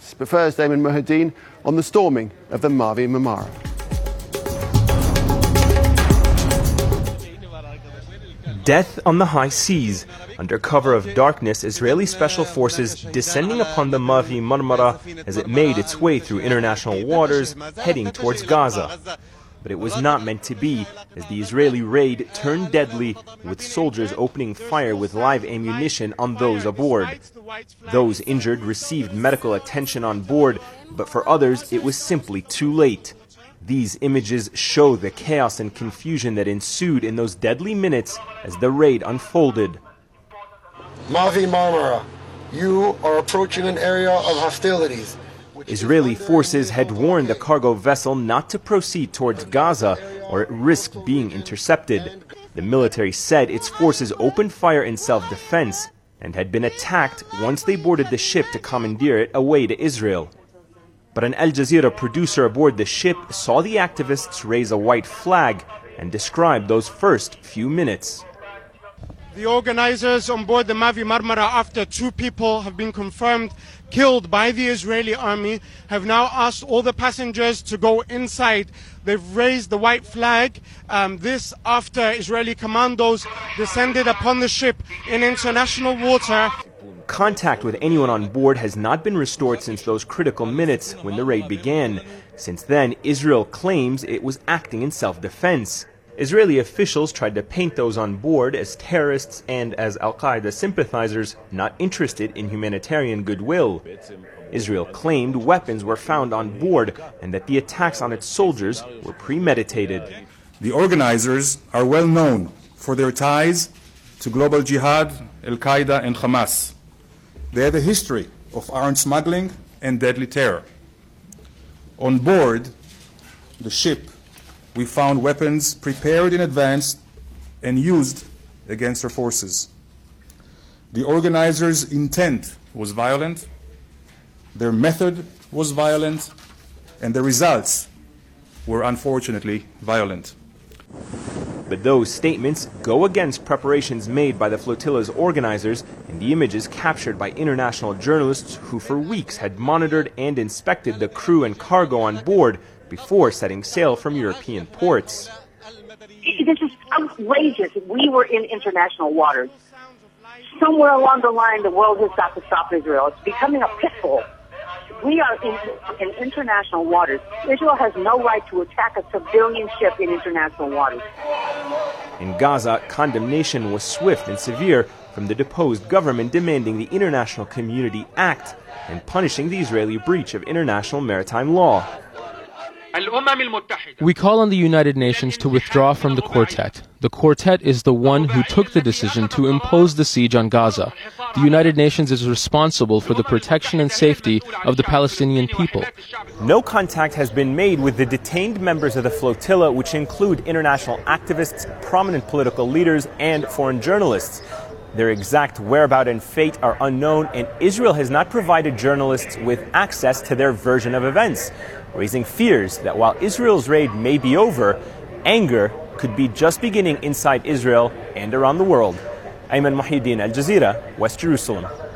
deaths. But first, Ayman Mohyeddin on the storming of the Mavi Marmara. Death on the high seas. Under cover of darkness, Israeli special forces descending upon the Mavi Marmara as it made its way through international waters, heading towards Gaza. But it was not meant to be, as the Israeli raid turned deadly, with soldiers opening fire with live ammunition on those aboard. Those injured received medical attention on board, but for others it was simply too late. These images show the chaos and confusion that ensued in those deadly minutes as the raid unfolded. Mavi Marmara, you are approaching an area of hostilities. Israeli forces had warned the cargo vessel not to proceed towards Gaza or it risked being intercepted. The military said its forces opened fire in self-defense and had been attacked once they boarded the ship to commandeer it away to Israel. But an Al Jazeera producer aboard the ship saw the activists raise a white flag and described those first few minutes. The organizers on board the Mavi Marmara, after 2 people have been confirmed killed by the Israeli army, have now asked all the passengers to go inside. They've raised the white flag. This after Israeli commandos descended upon the ship in international water. Contact with anyone on board has not been restored since those critical minutes when the raid began. Since then, Israel claims it was acting in self-defense. Israeli officials tried to paint those on board as terrorists and as al-Qaeda sympathizers not interested in humanitarian goodwill. Israel claimed weapons were found on board and that the attacks on its soldiers were premeditated. The organizers are well known for their ties to global jihad, al-Qaeda and Hamas. They have a history of arms smuggling and deadly terror. On board the ship, we found weapons prepared in advance and used against our forces. The organizers' intent was violent, their method was violent, and the results were unfortunately violent. But those statements go against preparations made by the flotilla's organizers and the images captured by international journalists who for weeks had monitored and inspected the crew and cargo on board before setting sail from European ports. This is outrageous. We were in international waters. Somewhere along the line, the world has got to stop Israel. It's becoming a pit bull. We are in international waters. Israel has no right to attack a civilian ship in international waters. In Gaza, condemnation was swift and severe from the deposed government, demanding the international community act and punishing the Israeli breach of international maritime law. We call on the United Nations to withdraw from the quartet. The quartet is the one who took the decision to impose the siege on Gaza. The United Nations is responsible for the protection and safety of the Palestinian people. No contact has been made with the detained members of the flotilla, which include international activists, prominent political leaders, and foreign journalists. Their exact whereabouts and fate are unknown, and Israel has not provided journalists with access to their version of events, raising fears that while Israel's raid may be over, anger could be just beginning inside Israel and around the world. Ayman Mohyeddin, Al Jazeera, West Jerusalem.